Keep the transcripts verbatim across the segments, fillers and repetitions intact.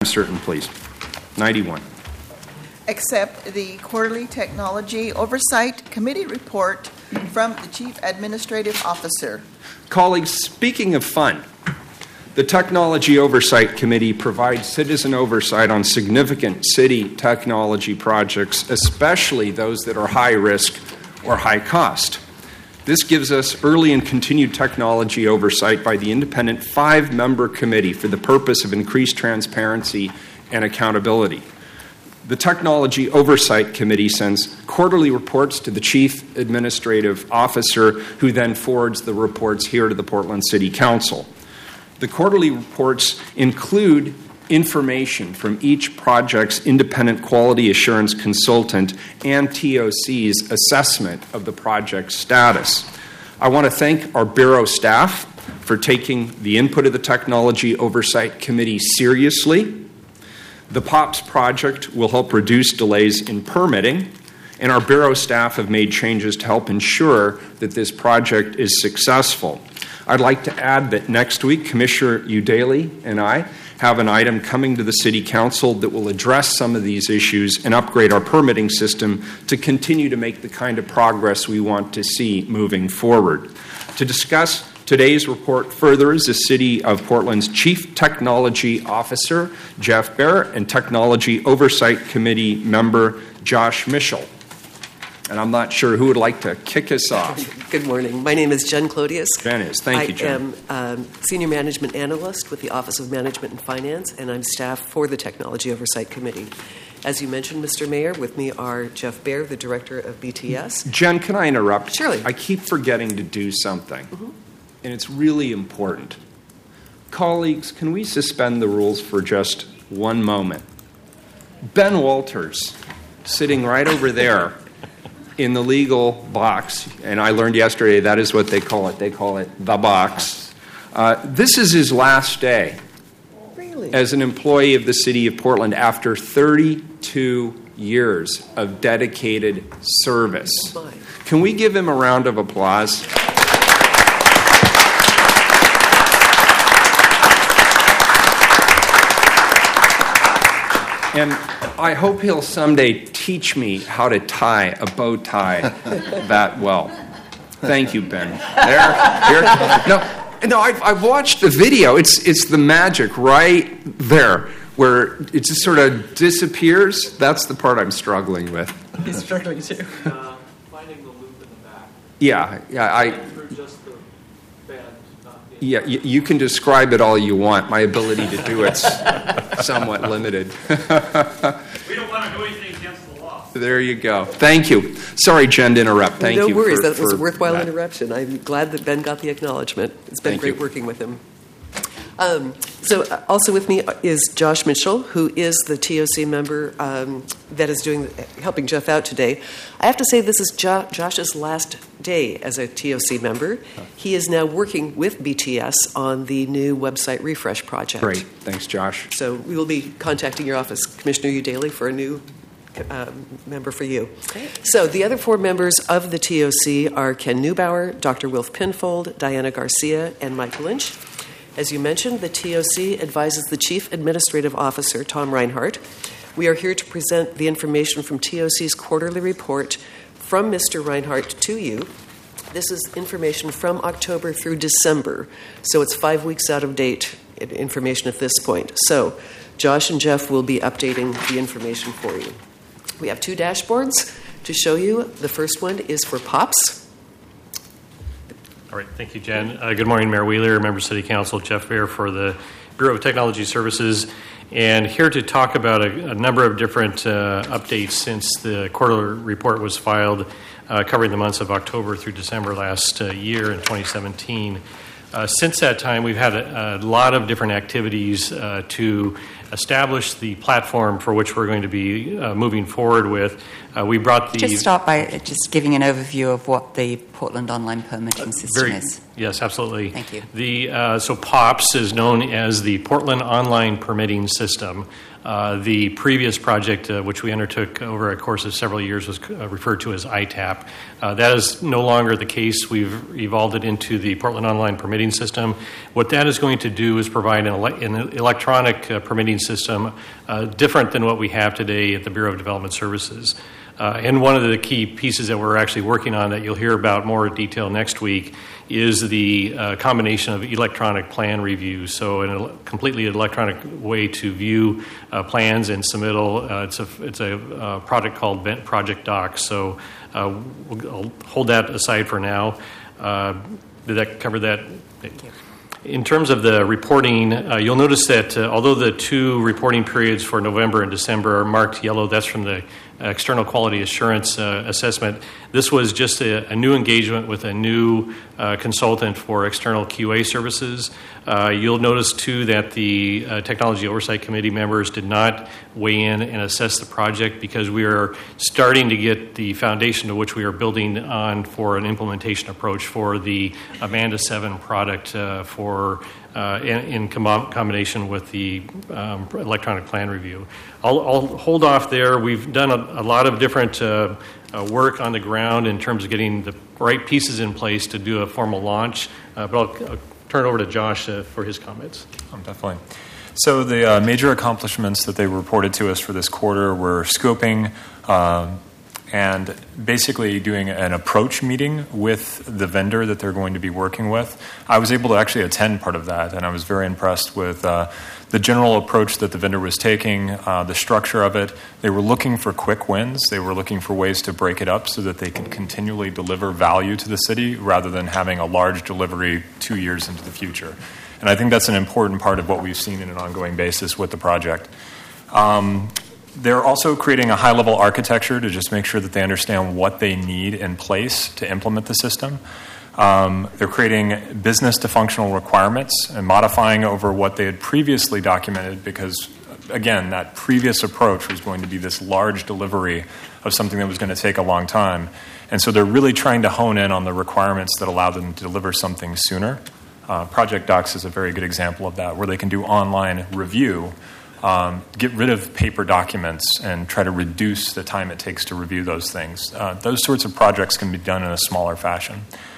certain, please. ninety-one. Accept the quarterly technology oversight committee report from the Chief Administrative Officer. Colleagues, speaking of fun, the Technology Oversight Committee provides citizen oversight on significant city technology projects, especially those that are high risk or high cost. This gives us early and continued technology oversight by the independent five-member committee for the purpose of increased transparency and accountability. The Technology Oversight Committee sends quarterly reports to the Chief Administrative Officer, who then forwards the reports here to the Portland City Council. The quarterly reports include information from each project's independent quality assurance consultant and T O C's assessment of the project's status. I want to thank our Bureau staff for taking the input of the Technology Oversight Committee seriously. The POPs project will help reduce delays in permitting, and our Bureau staff have made changes to help ensure that this project is successful. I'd like to add that next week, Commissioner Udaley and I have an item coming to the City Council that will address some of these issues and upgrade our permitting system to continue to make the kind of progress we want to see moving forward. To discuss today's report further is the City of Portland's Chief Technology Officer, Jeff Bear, and Technology Oversight Committee member, Josh Mitchell. And I'm not sure who would like to kick us off. Good morning. My name is Jen Clodius. Jen is. Thank you, Jen. I am um, Senior Management Analyst with the Office of Management and Finance, and I'm staff for the Technology Oversight Committee. As you mentioned, Mister Mayor, with me are Jeff Bear, the Director of B T S. Jen, can I interrupt? Surely. I keep forgetting to do something, mm-hmm. and it's really important. Colleagues, can we suspend the rules for just one moment? Ben Walters, sitting right over there, in the legal box, and I learned yesterday that is what they call it. They call it the box. Uh, this is his last day really? as an employee of the City of Portland after thirty-two years of dedicated service. Oh, can we give him a round of applause? And I hope he'll someday teach me how to tie a bow tie that well. Thank you, Ben. There, here. No, no. I've, I've watched the video. It's it's the magic right there where it just sort of disappears. That's the part I'm struggling with. He's struggling too. Uh, finding the loop in the back. Yeah, yeah. I. Through just the band. Yeah, you, you can describe it all you want. My ability to do it's somewhat limited. We don't want to do anything against the law. There you go. Thank you. Sorry, Jen, to interrupt. Thank no you. No worries. For, that was for a worthwhile that. interruption. I'm glad that Ben got the acknowledgement. It's been Thank great you. working with him. Um, so uh, also with me is Josh Mitchell, who is the T O C member um, that is doing helping Jeff out today. I have to say this is jo- Josh's last day as a T O C member. He is now working with B T S on the new website refresh project. Great. Thanks, Josh. So we will be contacting your office, Commissioner Udaley, for a new uh, member for you. Great. So the other four members of the T O C are Ken Neubauer, Doctor Wilf Pinfold, Diana Garcia, and Mike Lynch. As you mentioned, the T O C advises the Chief Administrative Officer, Tom Reinhardt. We are here to present the information from T O C's quarterly report from Mister Reinhardt to you. This is information from October through December, so it's five weeks out of date information at this point. So Josh and Jeff will be updating the information for you. We have two dashboards to show you. The first one is for POPs. All right, thank you, Jen. Uh, good morning, Mayor Wheeler, Member of City Council, Jeff Bear for the Bureau of Technology Services, and here to talk about a, a number of different uh, updates since the quarterly report was filed, uh, covering the months of October through December last uh, year in twenty seventeen. Uh, since that time, we've had a, a lot of different activities uh, to establish the platform for which we're going to be uh, moving forward with. Uh, we brought the... Just start by just giving an overview of what the Portland Online Permitting System Very, is. Yes, absolutely. Thank you. The, uh, so POPS is known as the Portland Online Permitting System. Uh, the previous project, uh, which we undertook over a course of several years, was uh, referred to as I TAP. Uh, that is no longer the case. We've evolved it into the Portland Online Permitting System. What that is going to do is provide an, ele- an electronic uh, permitting system, uh, different than what we have today at the Bureau of Development Services. Uh, and one of the key pieces that we're actually working on that you'll hear about more in detail next week is the uh, combination of electronic plan review. So in a completely electronic way to view uh, plans and submittal. Uh, it's a, it's a uh, product called Project Docs. So uh, we'll, I'll hold that aside for now. Uh, did that cover that? Thank you. In terms of the reporting, uh, you'll notice that uh, although the two reporting periods for November and December are marked yellow, that's from the external quality assurance uh, assessment. This was just a, a new engagement with a new uh, consultant for external Q A services. Uh, you'll notice, too, that the uh, Technology Oversight Committee members did not weigh in and assess the project because we are starting to get the foundation to which we are building on for an implementation approach for the Amanda seven product uh, for Uh, in, in com- combination with the um, electronic plan review. I'll, I'll hold off there. We've done a, a lot of different uh, uh, work on the ground in terms of getting the right pieces in place to do a formal launch, uh, but I'll, I'll turn it over to Josh uh, for his comments. Oh, definitely. So the uh, major accomplishments that they reported to us for this quarter were scoping um, and basically doing an approach meeting with the vendor that they're going to be working with. I was able to actually attend part of that, and I was very impressed with uh, the general approach that the vendor was taking, uh, the structure of it. They were looking for quick wins. They were looking for ways to break it up so that they could continually deliver value to the city rather than having a large delivery two years into the future. And I think that's an important part of what we've seen in an ongoing basis with the project. Um, They're also creating a high-level architecture to just make sure that they understand what they need in place to implement the system. Um, they're creating business to functional requirements and modifying over what they had previously documented because, again, that previous approach was going to be this large delivery of something that was going to take a long time. And so they're really trying to hone in on the requirements that allow them to deliver something sooner. Uh, Project Docs is a very good example of that, where they can do online review, Um, get rid of paper documents and try to reduce the time it takes to review those things. Uh, those sorts of projects can be done in a smaller fashion.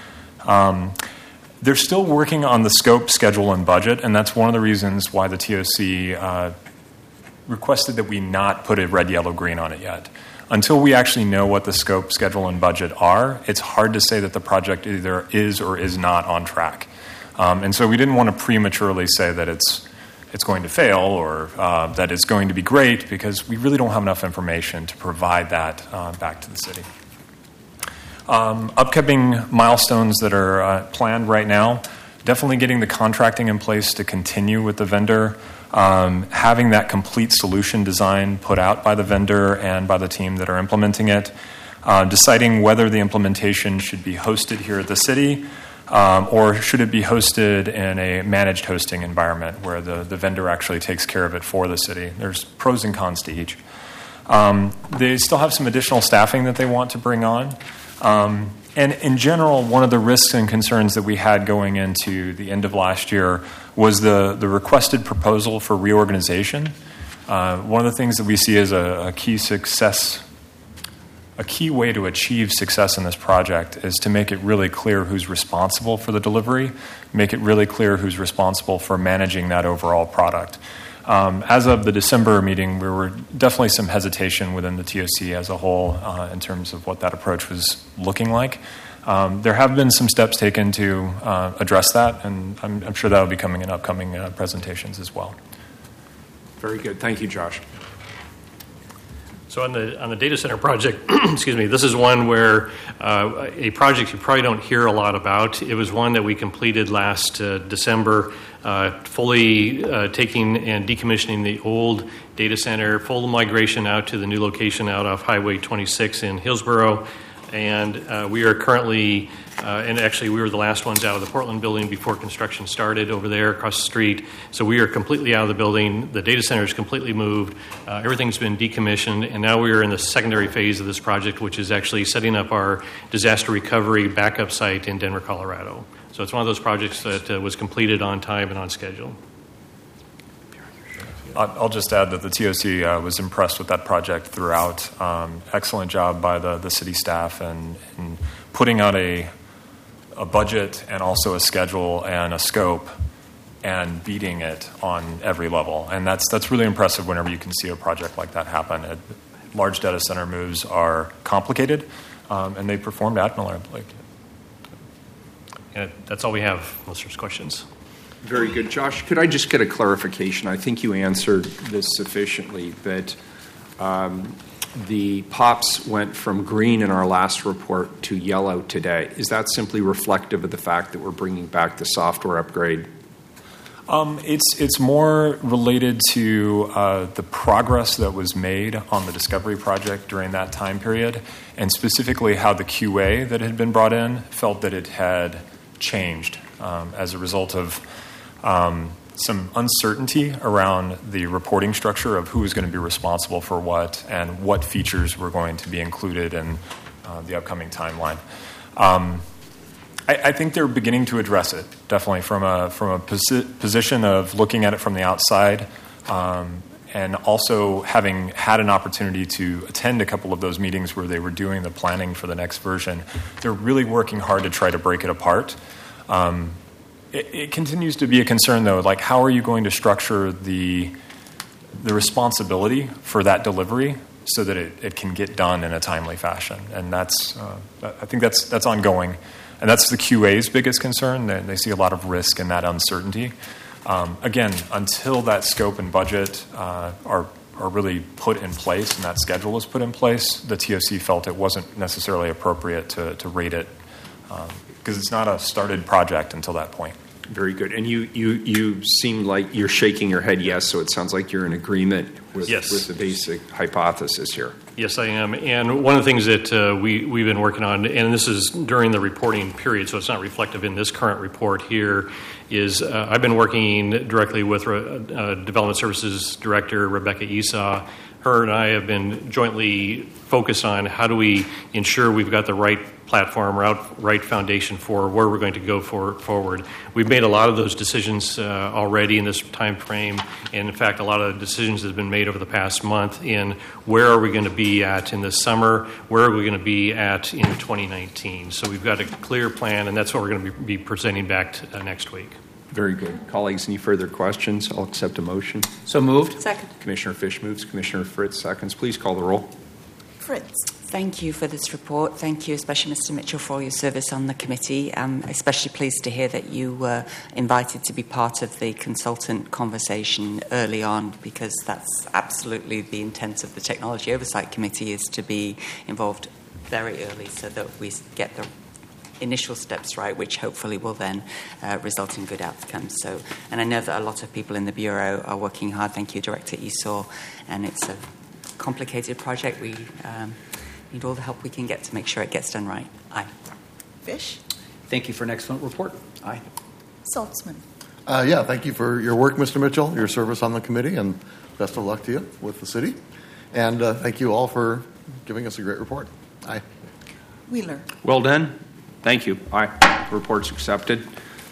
Um, they're still working on the scope, schedule, and budget, and that's one of the reasons why the T O C uh, requested that we not put a red, yellow, green on it yet. Until we actually know what the scope, schedule, and budget are, it's hard to say that the project either is or is not on track. Um, and so we didn't want to prematurely say that it's it's going to fail or uh, that it's going to be great because we really don't have enough information to provide that uh, back to the city. Um, upcoming milestones that are uh, planned right now, definitely getting the contracting in place to continue with the vendor, um, having that complete solution design put out by the vendor and by the team that are implementing it, uh, deciding whether the implementation should be hosted here at the city, Um, or should it be hosted in a managed hosting environment where the, the vendor actually takes care of it for the city? There's pros and cons to each. Um, they still have some additional staffing that they want to bring on. Um, and in general, one of the risks and concerns that we had going into the end of last year was the, the requested proposal for reorganization. Uh, one of the things that we see as a, a key success A key way to achieve success in this project is to make it really clear who's responsible for the delivery, make it really clear who's responsible for managing that overall product. Um, as of the December meeting, there were definitely some hesitation within the T O C as a whole uh, in terms of what that approach was looking like. Um, there have been some steps taken to uh, address that, and I'm, I'm sure that will be coming in upcoming uh, presentations as well. Very good. Thank you, Josh. So on the on the data center project, excuse me, this is one where uh, a project you probably don't hear a lot about. It was one that we completed last uh, December, uh, fully uh, taking and decommissioning the old data center, full migration out to the new location out off Highway twenty-six in Hillsborough. And uh, we are currently, uh, and actually we were the last ones out of the Portland building before construction started over there across the street. So we are completely out of the building. The data center is completely moved. Uh, everything's been decommissioned. And now we are in the secondary phase of this project, which is actually setting up our disaster recovery backup site in Denver, Colorado. So it's one of those projects that uh, was completed on time and on schedule. I'll just add that the T O C uh, was impressed with that project throughout. Um, excellent job by the, the city staff and, and putting out a, a budget and also a schedule and a scope and beating it on every level. And that's that's really impressive whenever you can see a project like that happen. It, large data center moves are complicated, um, and they performed admirably. Yeah, that's all we have, unless there's questions. Very good. Josh, could I just get a clarification? I think you answered this sufficiently, but um, the POPs went from green in our last report to yellow today. Is that simply reflective of the fact that we're bringing back the software upgrade? Um, it's it's more related to uh, the progress that was made on the Discovery project during that time period, and specifically how the Q A that had been brought in felt that it had changed um, as a result of um, some uncertainty around the reporting structure of who was going to be responsible for what and what features were going to be included in uh, the upcoming timeline. Um, I, I think they're beginning to address it, definitely from a from a posi- position of looking at it from the outside, um, and also having had an opportunity to attend a couple of those meetings where they were doing the planning for the next version. They're really working hard to try to break it apart. Um, it, it continues to be a concern, though. Like, how are you going to structure the the responsibility for that delivery so that it, it can get done in a timely fashion? And that's uh, I think that's that's ongoing. And that's the Q A's biggest concern. They, they see a lot of risk in that uncertainty. Um, again, until that scope and budget uh, are are really put in place and that schedule is put in place, the T O C felt it wasn't necessarily appropriate to, to rate it because um, it's not a started project until that point. Very good. And you, you, you seem like you're shaking your head yes, so it sounds like you're in agreement with, Yes. with the basic hypothesis here. Yes, I am. And one of the things that uh, we, we've been working on, and this is during the reporting period, so it's not reflective in this current report here, is uh, I've been working directly with uh, Development Services Director Rebecca Esau. Her and I have been jointly focused on how do we ensure we've got the right platform, right foundation for where we're going to go for, forward. We've made a lot of those decisions uh, already in this time frame, and in fact, a lot of decisions have been made over the past month in where are we going to be at in the summer, where are we going to be at in twenty nineteen. So we've got a clear plan, and that's what we're going to be presenting back to, uh, next week. Very good. Colleagues, any further questions? I'll accept a motion. So moved. Second. Commissioner Fish moves. Commissioner Fritz seconds. Please call the roll. Fritz. Thank you for this report. Thank you, especially Mister Mitchell, for all your service on the committee. I'm especially pleased to hear that you were invited to be part of the consultant conversation early on, because that's absolutely the intent of the Technology Oversight Committee, is to be involved very early so that we get the initial steps right, which hopefully will then uh, result in good outcomes. So, and I know that a lot of people in the Bureau are working hard. Thank you, Director Esau. And it's a complicated project. We um, need all the help we can get to make sure it gets done right. Aye. Fish. Thank you for an excellent report. Aye. Saltzman. Uh, yeah, thank you for your work, Mister Mitchell, your service on the committee, and best of luck to you with the city. And uh, thank you all for giving us a great report. Aye. Wheeler. Well done. Thank you. Aye. Report's accepted.